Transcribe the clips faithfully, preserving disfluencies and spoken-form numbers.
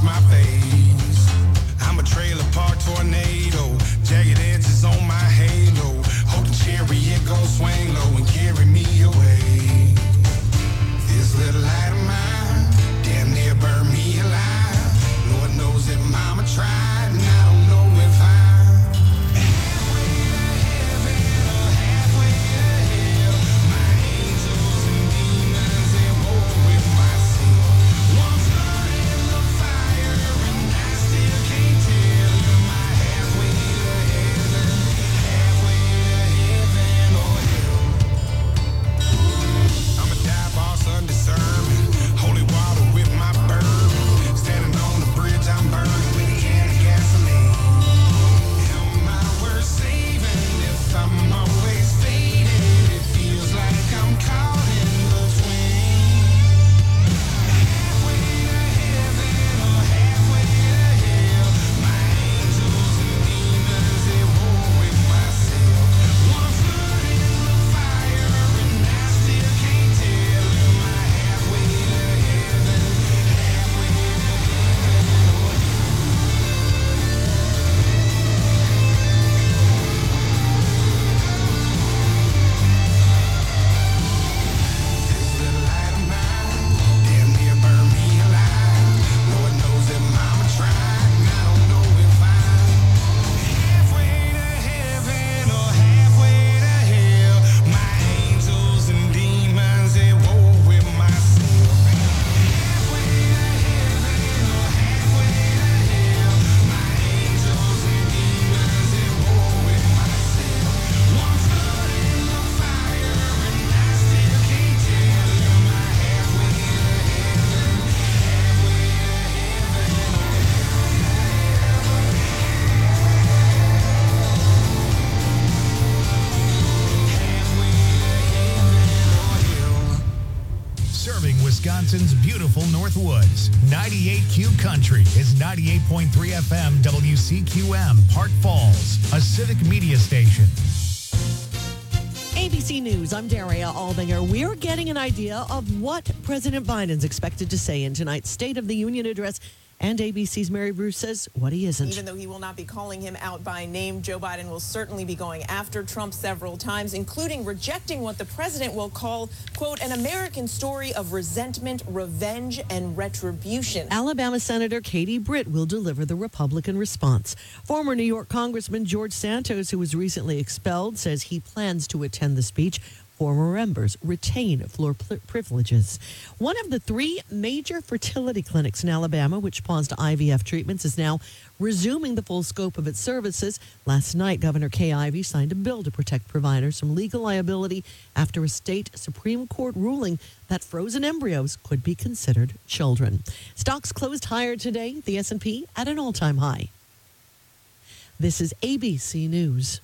watch my face. I'm a trailer park tornado, jagged edges on my halo. Hope the chariot gon' swing low and carry me away. This little light of mine, damn near burn me alive. Lord knows that mama tried, and I don't know if I'm halfway to heaven or halfway to hell. My angels and demons, they war with myself. One foot in the fire, and I still can't tell. Am I halfway to heaven, halfway to heaven or hell? I'm a dive boss undiscerning, holy water with my bourbon. Standing on the bridge, I'm burning with a can of gasoline. Am I worth saving if I'm always fading? It feels like I'm caught in between. Halfway to heaven or halfway to hell. My angels and demons, they war with myself. One foot in the fire, and I still can't tell. Am I halfway to heaven, halfway to heaven or hell? This little light of mine, damn near burn me alive. Lord knows that mama tried, and I don't know if I'm halfway to heaven or halfway to hell. My angels and demons, they war with myself. Halfway to heaven or halfway to hell. My angels and demons, they war with myself. One foot in the fire, and I still can't tell. Am I halfway to heaven, halfway to heaven? Serving Wisconsin's beautiful Northwoods. ninety-eight Q Country is ninety-eight point three F M W C Q M, Park Falls, a civic media station. A B C News, I'm Daria Aldinger. We're getting an idea of what President Biden's expected to say in tonight's State of the Union address. And A B C's Mary Bruce says what he isn't. Even though he will not be calling him out by name, Joe Biden will certainly be going after Trump several times, including rejecting what the president will call, quote, an American story of resentment, revenge, and retribution. Alabama Senator Katie Britt will deliver the Republican response. Former New York Congressman George Santos, who was recently expelled, says he plans to attend the speech. Former members retain floor pl- privileges. One of the three major fertility clinics in Alabama, which paused I V F treatments, is now resuming the full scope of its services. Last night, Governor Kay Ivey signed a bill to protect providers from legal liability after a state Supreme Court ruling that frozen embryos could be considered children. Stocks closed higher today, the S and P at an all-time high. This is A B C News.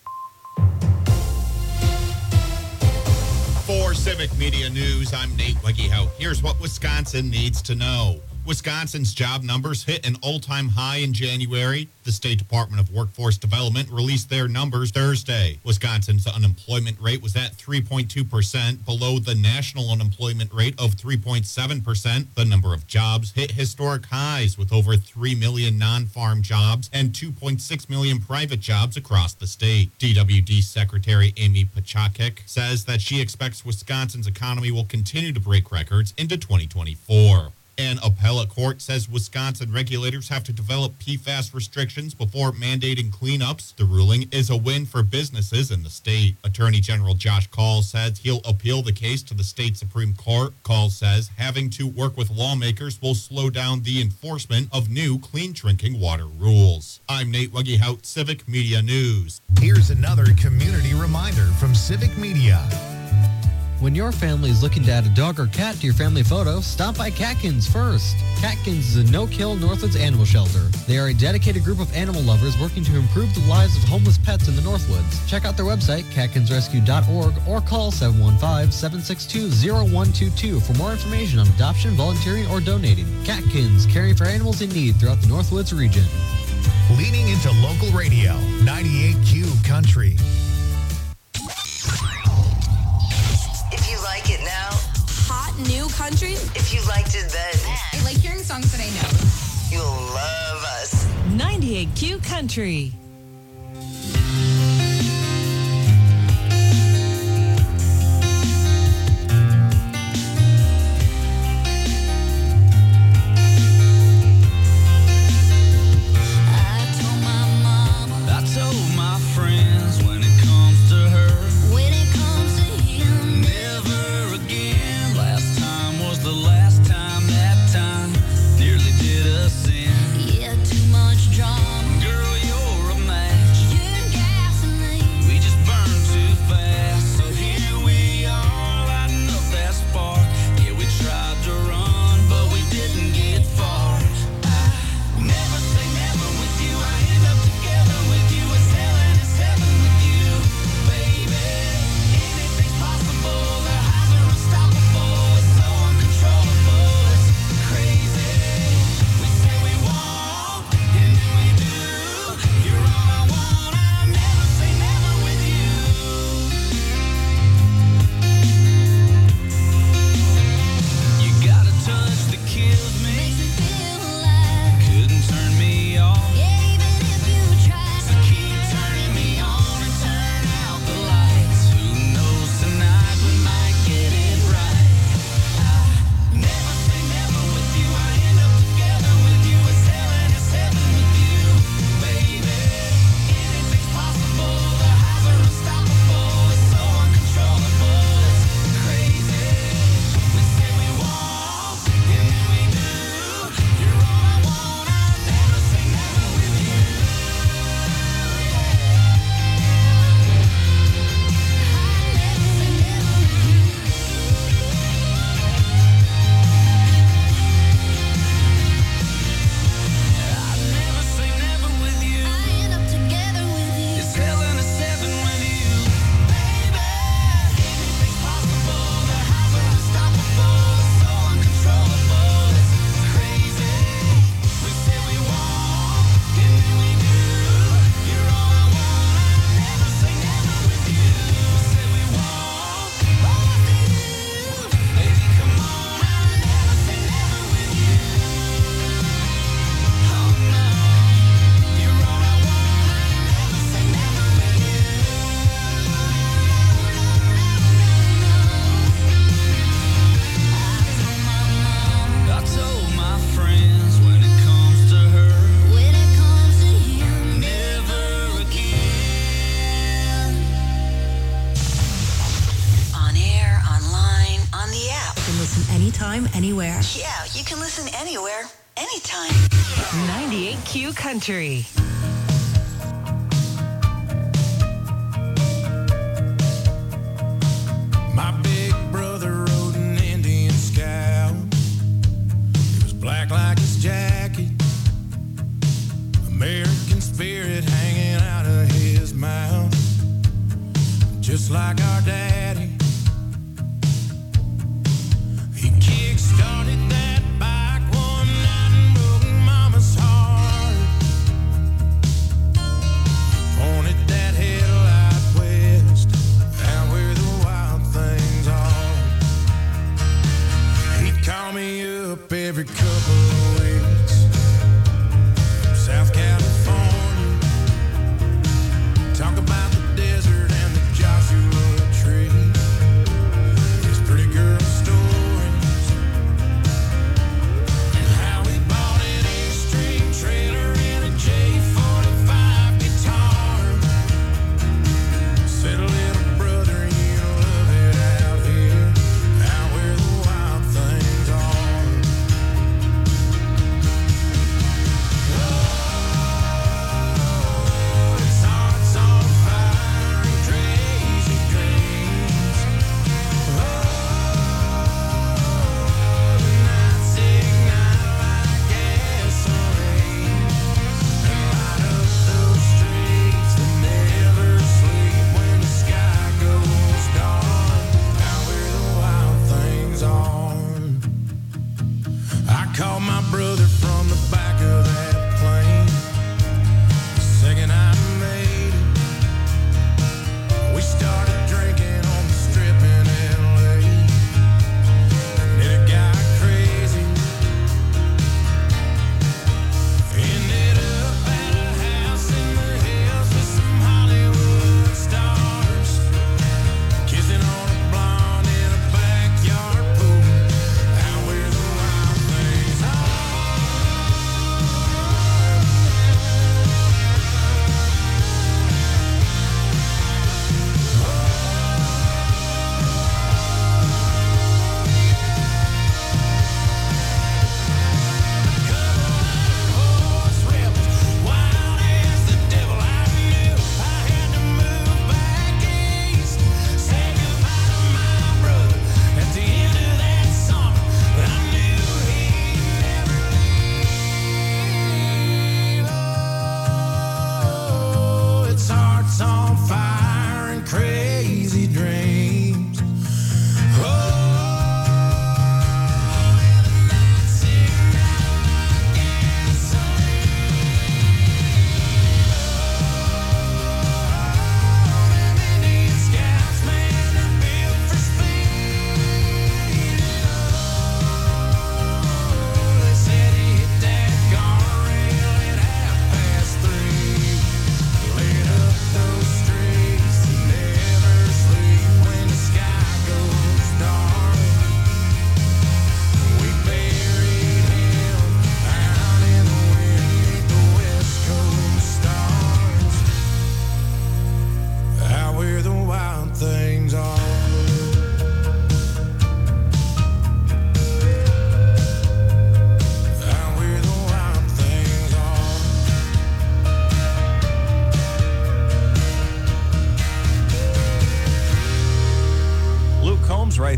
For Civic Media News, I'm Nate Weggehout. Here's what Wisconsin needs to know. Wisconsin's job numbers hit an all-time high in January. The State Department of Workforce Development released their numbers Thursday. Wisconsin's unemployment rate was at three point two percent, below the national unemployment rate of three point seven percent. The number of jobs hit historic highs with over three million non-farm jobs and two point six million private jobs across the state. D W D Secretary Amy Pachakik says that she expects Wisconsin's economy will continue to break records into twenty twenty-four. An appellate court says Wisconsin regulators have to develop P FAS restrictions before mandating cleanups. The ruling is a win for businesses in the state. Attorney General Josh Kaul says he'll appeal the case to the state Supreme Court. Kaul says having to work with lawmakers will slow down the enforcement of new clean drinking water rules. I'm Nate Weggehout, Civic Media News. Here's another community reminder from Civic Media. When your family is looking to add a dog or cat to your family photo, stop by Catkins first. Catkins is a no-kill Northwoods animal shelter. They are a dedicated group of animal lovers working to improve the lives of homeless pets in the Northwoods. Check out their website, catkins rescue dot org, or call seven one five, seven six two, zero one two two for more information on adoption, volunteering, or donating. Catkins, caring for animals in need throughout the Northwoods region. Leaning into local radio, ninety-eight Q Country. It now. Hot new country. If you liked it then. I like hearing songs that I know. You'll love us. ninety-eight Q Country. Anywhere. Yeah, you can listen anywhere, anytime. ninety-eight Q Country. My big brother rode an Indian Scout. It was black like his jacket. American spirit hanging out of his mouth. Just like our daddy. Started that bike one night and broke Mama's heart. Pointed that headlight west, out where the wild things are. He'd call me up every couple of weeks. South California, talk about the desert and the Joshua tree. His pretty girl story. Trailer and a J forty-five guitar. Said, little brother, you love it out here, out where the wild things are. Oh, his heart's on fire and crazy dreams. Oh, the nights ignite like gasoline. Called my brother from the back of that plane. The second I made it, we started drinking on the strip in L A. And it got crazy.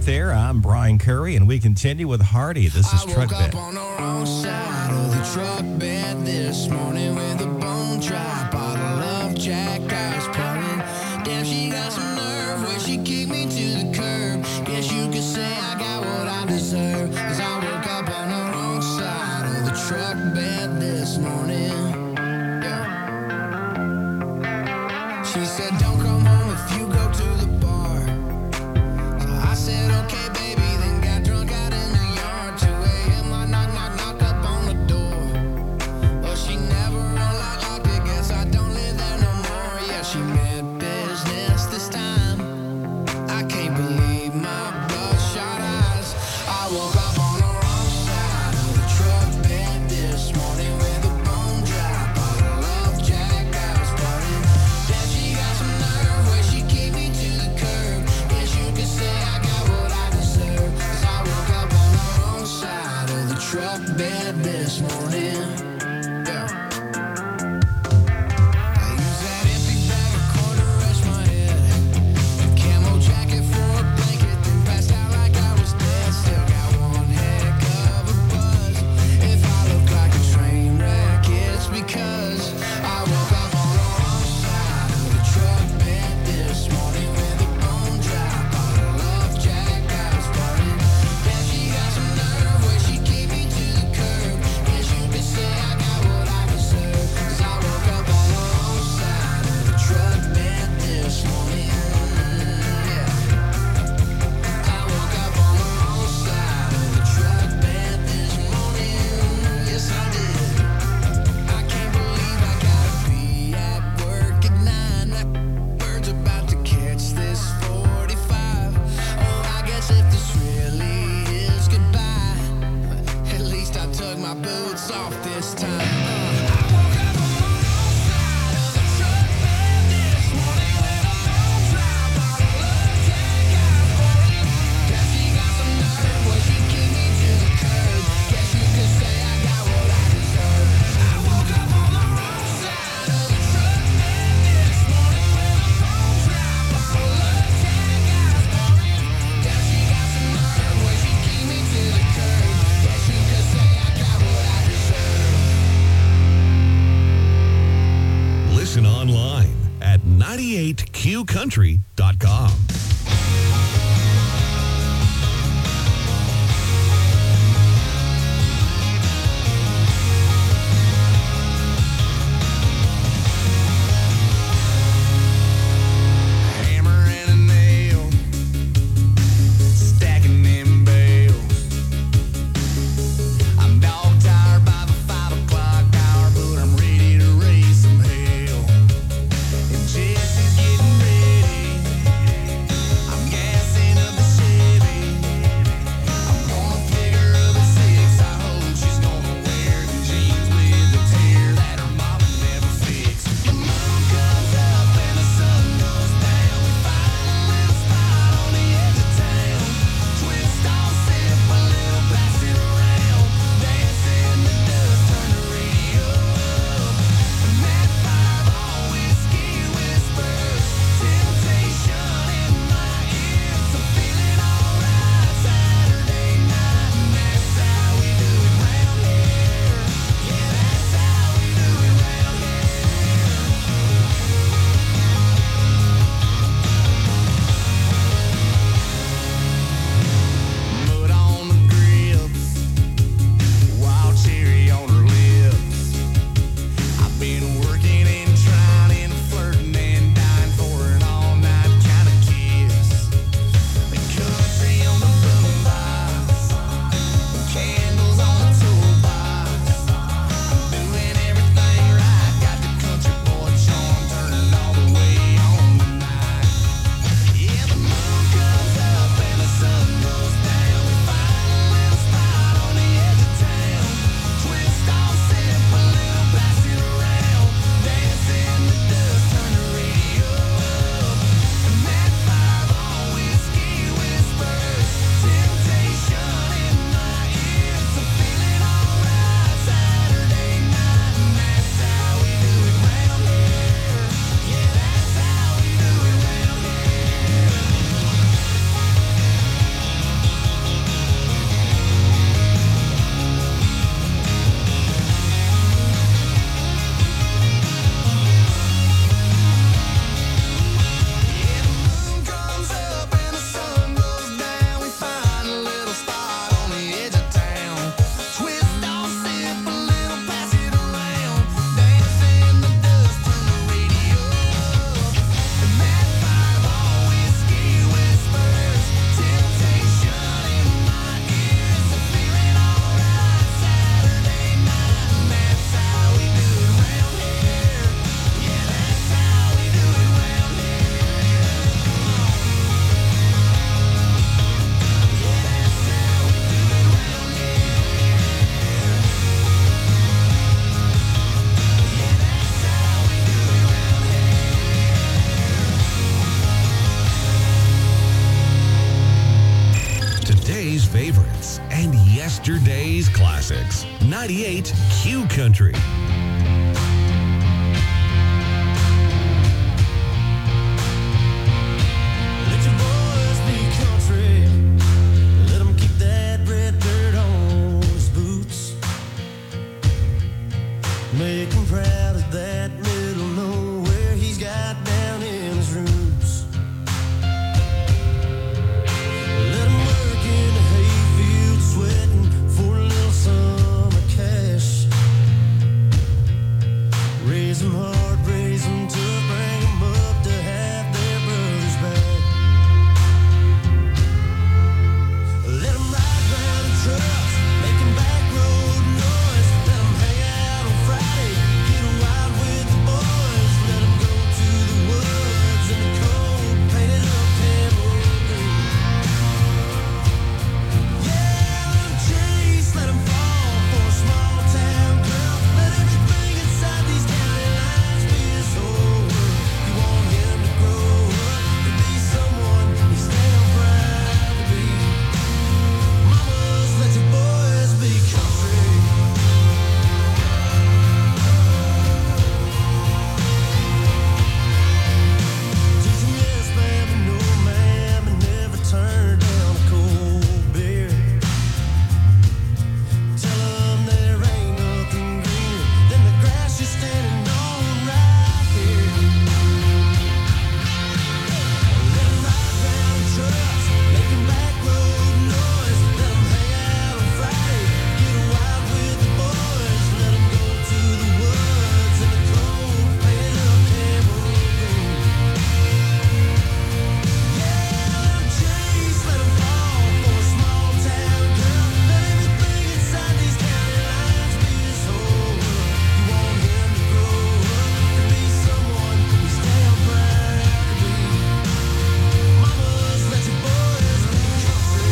right there. I'm Brian Curry, and we continue with Hardy. This is I Truck woke Bed. up on the wrong side of the truck bed this morning with a bone dry bottle of Jack Ice pouring. Damn, she got some nerve when she kicked me to the curb. Guess you could say I got what I deserve, 'cause I woke up on the wrong side of the truck bed this morning. Yeah. She said, don't come home if you go to the bar. So I said, okay, baby, then got drunk out in the yard. two a.m. I knock, knock, knock up on the door. Well, she never unlocked, locked it. Guess I don't live there no more. Yeah, she meant business this time. I can't believe my bloodshot eyes. I woke up on the wrong side of the truck bed this morning with a bone dry bottle of Jack Ice pouring. Then she got some nerve when she kicked me to the curb. Guess you could say I got what I deserve, 'cause I woke up on the wrong side of the truck bed this morning. Yeah. I use that empty bag of corn to rest my head. A camo jacket for a blanket, then passed out like I was dead. Still got one heck of a buzz. If I look like a train wreck, it's because I woke up on the wrong side of the truck bed this morning with a bone dry bottle of Jack Ice pouring. Then she got some nerve when she kicked me to the curb. Guess you could say I got what I deserve, 'cause I woke up on the wrong side of the truck bed this morning. Yeah. I woke up on the wrong side of the truck bed this morning. Yes, I did. I can't believe I gotta be at work at nine. Bird's about to catch this forty-five. Oh, I guess if this really is goodbye, at least I took my boots off this time. I woke up on the wrong side of the truck bed this morning with a bone dry bottle of Jack Ice pouring. Guess she got some nerve when she kicked me to the curb. Guess you could say I got what I deserve. I woke up on the wrong side of the truck bed this morning with a bone dry bottle of Jack Ice pouring. Guess she got some nerve when she kicked me to the curb. Guess you could say I got what I deserve. Listen online at ninety-eight q country dot com. Hammer and a nail, stacking them bales. I'm dog tired by the five o'clock hour, but I'm ready to raise some hell. And Jesse's getting ready Yesterday's classics. ninety-eight Q Country. Let your boys be country. Let 'em keep that red dirt on his boots. Make him proud of that middle nowhere he's got down in his roots. Let him work in the hayfield sweating for a little summer cash. Raise 'em hard, raise 'em tough, bring 'em up to have their brothers back. Let 'em ride round in trucks, making back road noise. Let 'em hang out on Friday, get wild with the boys. Let 'em go to the woods in the cold, painted up camel green. Yeah, let 'em chase, let 'em fall for a small town girl. Let everything inside these county lines be his whole world. You want him to grow up to be someone he's damn proud to be. Mamas, let your boys be country. Teach 'em yes, ma'am, and no, ma'am, and never turn down a cold beer. Tell 'em there ain't nothing greener than the grass you're standing on right here. Let 'em ride round in trucks, making back road noise. Let 'em hang out on Friday, get wild with the boys. Let 'em go to the woods in the cold, painted up camel green. Yeah, let 'em chase, let 'em fall for a small town girl. Let everything inside these county lines be his whole world. You want him to grow up to be someone he's damn proud to be. Mamas, let your boys be country.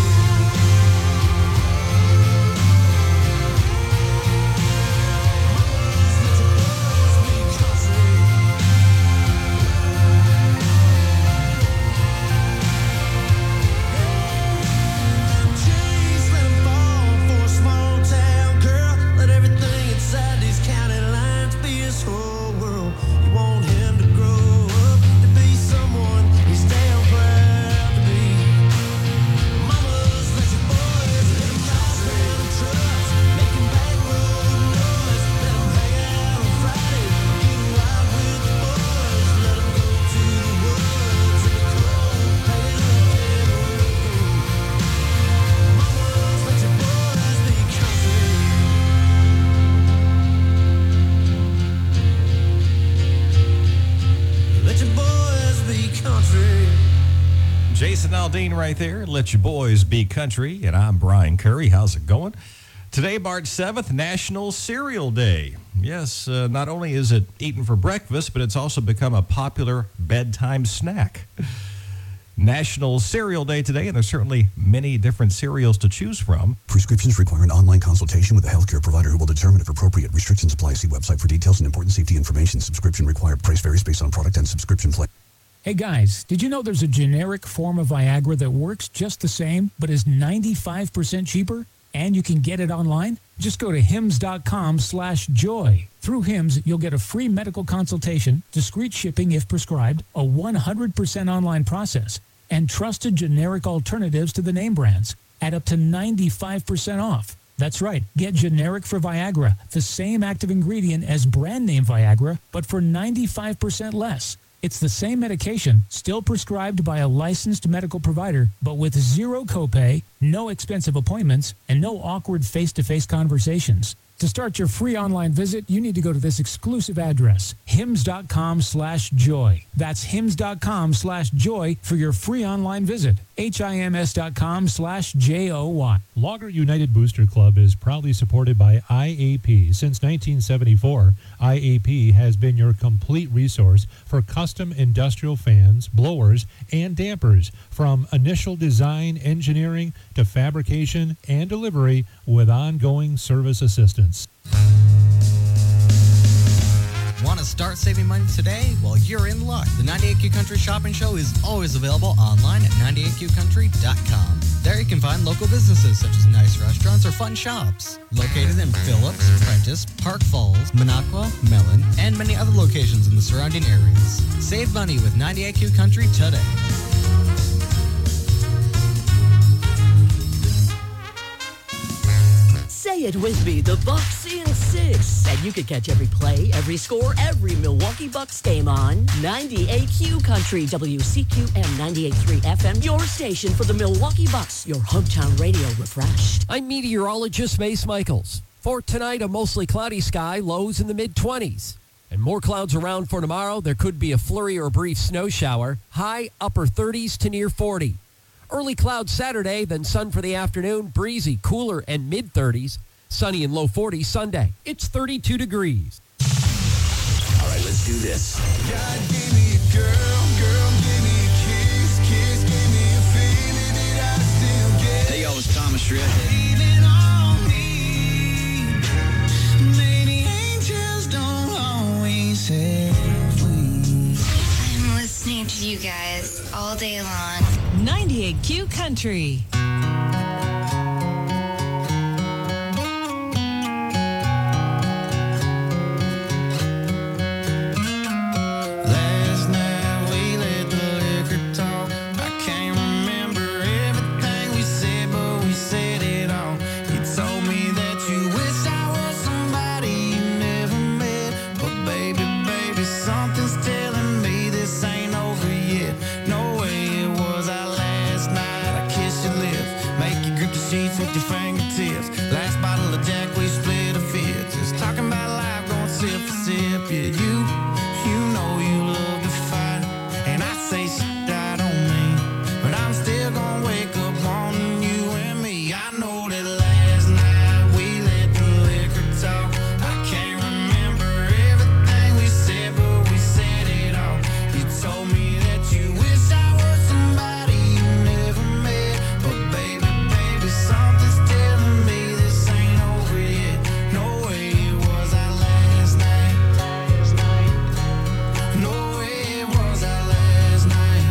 Chase, let 'em fall for a small town girl. Let everything inside these county lines be his whole world. You want him to grow up to be someone he's damn proud to be. Mamas, let your boys let 'em ride round in trucks, making back road noise. Let 'em hang out on Friday, get wild with the boys. Let 'em go to the woods in the cold, painted up camel green. Mamas, let your boys be country. Let your boys be country. Jason Aldean right there. Let your boys be country. And I'm Brian Curry. How's it going? Today, March seventh, National Cereal Day. Yes, uh, not only is it eaten for breakfast, but it's also become a popular bedtime snack. National Cereal Day today, and there's certainly many different cereals to choose from. Prescriptions require an online consultation with a healthcare provider who will determine if appropriate. Restrictions apply. See website for details and important safety information. Subscription required. Price varies based on product and subscription plan. Hey guys, did you know there's a generic form of Viagra that works just the same, but is ninety-five percent cheaper? And you can get it online? Just go to hims.com slash joy. Through Hims, you'll get a free medical consultation, discreet shipping if prescribed, a one hundred percent online process, and trusted generic alternatives to the name brands at up to ninety-five percent off. That's right. Get generic for Viagra, the same active ingredient as brand name Viagra, but for ninety-five percent less. It's the same medication, still prescribed by a licensed medical provider, but with zero copay, no expensive appointments, and no awkward face-to-face conversations. To start your free online visit, you need to go to this exclusive address, hims.com slash joy. That's hims.com slash joy for your free online visit. H-I-M-S.com slash J-O-Y. Logger United Booster Club is proudly supported by I A P. Since nineteen seventy-four, I A P has been your complete resource for custom industrial fans, blowers, and dampers, from initial design, engineering, to fabrication and delivery with ongoing service assistance. Want to start saving money today? Well, you're in luck. The ninety-eight Q Country Shopping Show is always available online at ninety-eight q country dot com. There you can find local businesses such as nice restaurants or fun shops. Located in Phillips, Prentice, Park Falls, Minocqua, Mellon, and many other locations in the surrounding areas. Save money with ninety-eight Q Country today. Say it with me, the Bucks in six. And you can catch every play, every score, every Milwaukee Bucks game on ninety-eight Q Country, W C Q M ninety-eight point three F M, your station for the Milwaukee Bucks, your hometown radio refreshed. I'm meteorologist Mace Michaels. For tonight, a mostly cloudy sky, lows in the mid-twenties. And more clouds around for tomorrow. There could be a flurry or a brief snow shower. High upper thirties to near forty. Early clouds Saturday, then sun for the afternoon. Breezy, cooler, and mid-thirties. Sunny and low forties Sunday. It's thirty-two degrees. All right, let's do this. God gave me a girl, girl gave me a kiss, kiss gave me a feeling that I still get. Hey, y'all, it's Thomas Shred. Leaning on me. Maybe angels don't always have wings. I'm listening to you guys all day long. ninety-eight Q Country. Last night we let the liquor talk. I can't remember everything we said, but we said it all. You told me that you wish I was somebody you never met. But baby, baby, something's telling me this ain't over yet. No way it was our last night. I kissed your lips, make you grip the sheets with your fingertips. Last bottle of Jack, we split a fifth. Just talking about life, going sip for sip. Yeah, you, you know you love to fight, and I say shit I don't mean, but I'm still gonna wake up wanting you and me. I know that last night we let the liquor talk. I can't remember everything we said, but we said it all. You told me that you wish I was somebody you never met, but baby, baby, something's telling me this ain't over yet. No way it was our last night. No way it was our last night.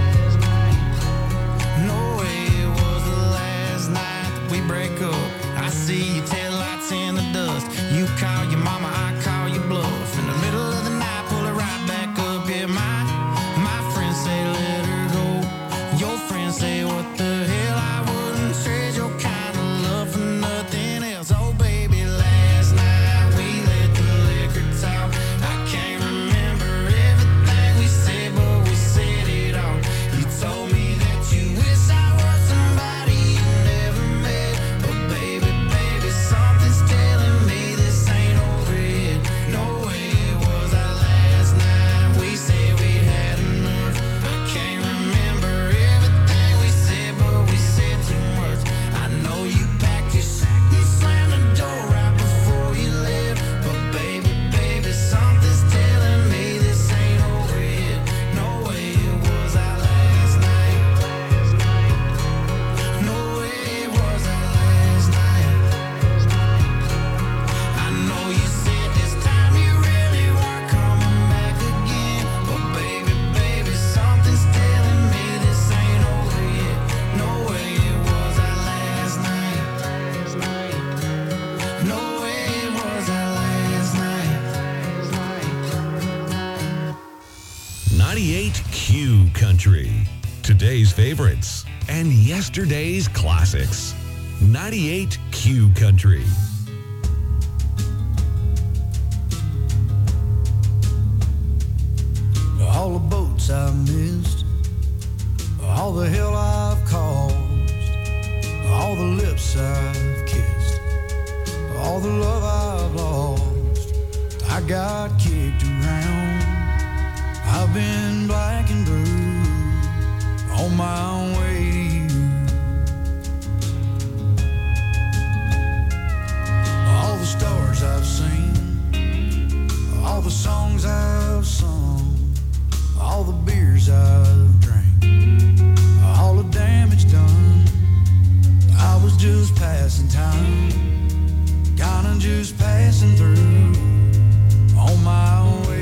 No way it was the last night that we break up. I see your taillights in the dust. You call your mama, I call your bluff. In the middle of the night, pull it right back up. Yeah, my my friends say let her go. Your friends say what the hell, I wouldn't trade your kind of love for nothing else. Oh baby, last night we let the liquor talk. I can't remember everything we said, but we said it all. You told me that you wish I was somebody you never met, but baby, baby, something's telling me this ain't over yet. No way it was our last night. We said we had enough. I can't remember everything we said, but we said too much. I know you packed your sack and slammed the door right before you left, but baby, baby, something's telling me this ain't over yet. No way it was our last night. No way it was our last night. I know you said this time you really weren't coming back again, but baby, baby, something's telling me this ain't over yet. No way it was our last night. No way it was our last night. ninety-eight Q Country. Today's favorites and yesterday's classics. ninety-eight Q Country. All the boats I've missed, all the hell I've caused, all the lips I've kissed, all the love I've lost. I got kicked around, I've been black and blue, on my way to you. All the stars I've seen, all the songs I've sung, all the beers I've drank, all the damage done. I was just passing time, kinda just passing through, on my way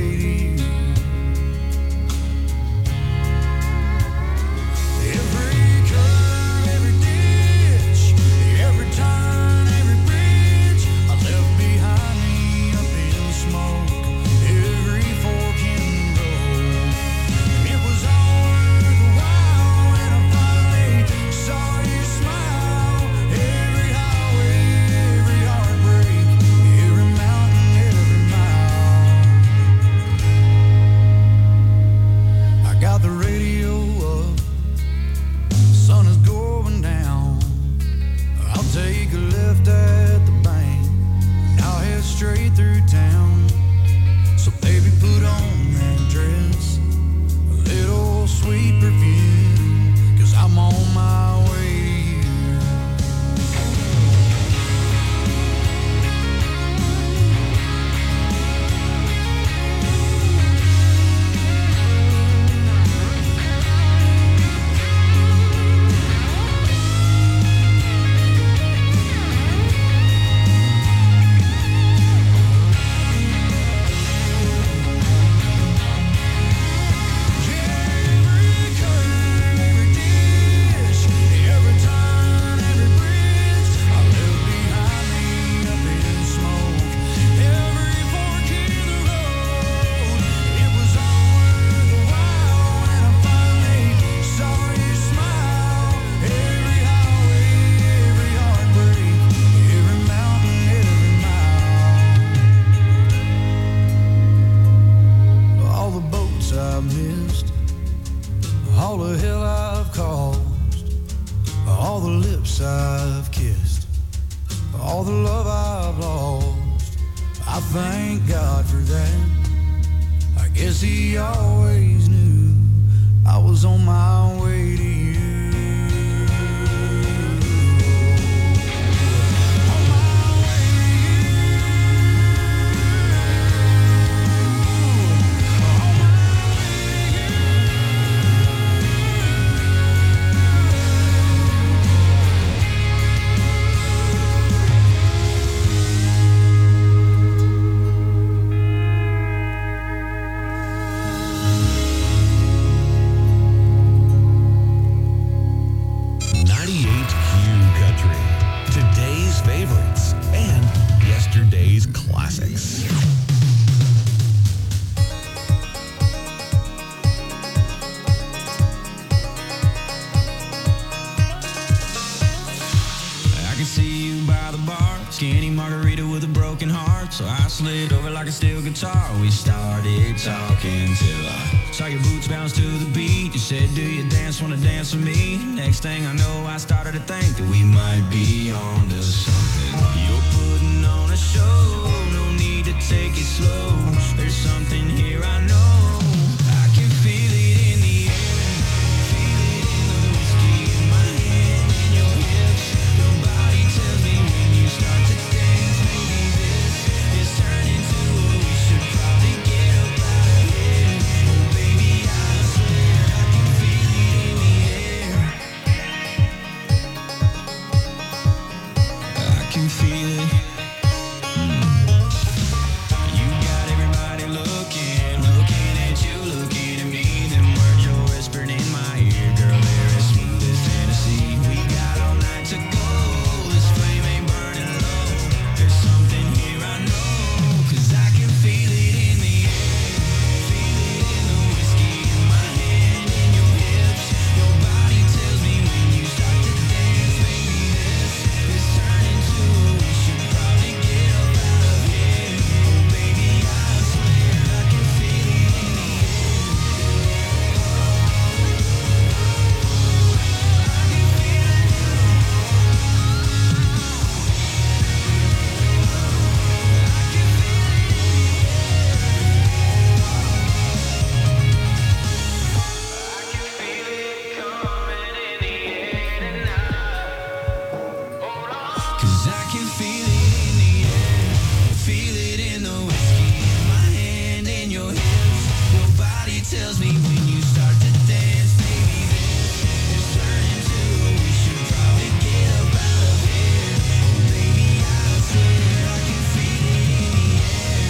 I thank God for that. I guess he always knew I was on my way to you. ninety-eight Q Country. Today's favorites and yesterday's classics. I can see you by the bar, skinny margarita with a broken heart. So I slid over like a steel guitar. We started talking till I saw your boots bounce to the beat. You said, do you dance, wanna dance with me? Next thing I know, I started to think that we might be on to something. You're putting on a show, no need to take it slow. There's something here I know. I can feel it in the air, feel it in the whiskey in my hand, in your hips. Your body tells me when you start to dance, maybe this is turning to what we should probably get up out of here. Oh baby, I swear I can feel it in the air. I can feel it. Mm. You got everybody looking, looking at you, looking at me. Them words you're whispering in my ear, girl, they're as smooth as fantasy. We got all night to go, this flame ain't burning low. There's something here I know, 'cause I can feel it in the air. Feel it in the whiskey in my hand, in your hips. Your body tells me when you start to dance, maybe this is turning to what we should probably get up out of here. Oh baby, I swear I can feel it in the air. Cause I can feel it in the air, feel it in the whiskey in my hand, in your hips. Your body tells me when you start to dance, maybe this is turning to what we should probably get up out of here. Oh baby, I swear I can feel it in the air.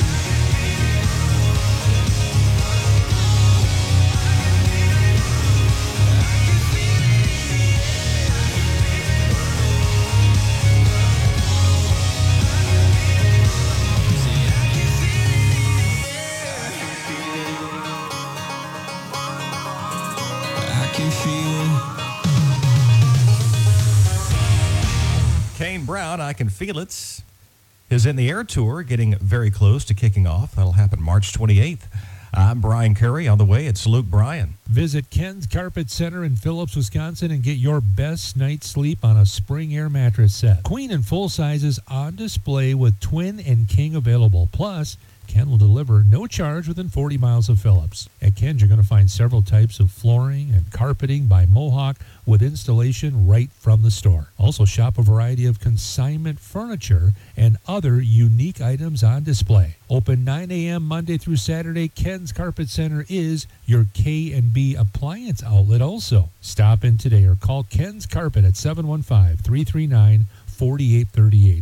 I can feel it. Kane Brown, I Can Feel It, is in the Air Tour, getting very close to kicking off. That'll happen March twenty-eighth. I'm Brian Curry. On the way, it's Luke Bryan. Visit Ken's Carpet Center in Phillips, Wisconsin, and get your best night's sleep on a Spring Air mattress set. Queen and full sizes on display with twin and king available. Plus, Ken will deliver no charge within forty miles of Phillips. At Ken's, you're going to find several types of flooring and carpeting by Mohawk with installation right from the store. Also, shop a variety of consignment furniture and other unique items on display. Open nine a.m. Monday through Saturday, Ken's Carpet Center is your K and B appliance outlet also. Stop in today or call Ken's Carpet at seven one five, three three nine, four eight three eight.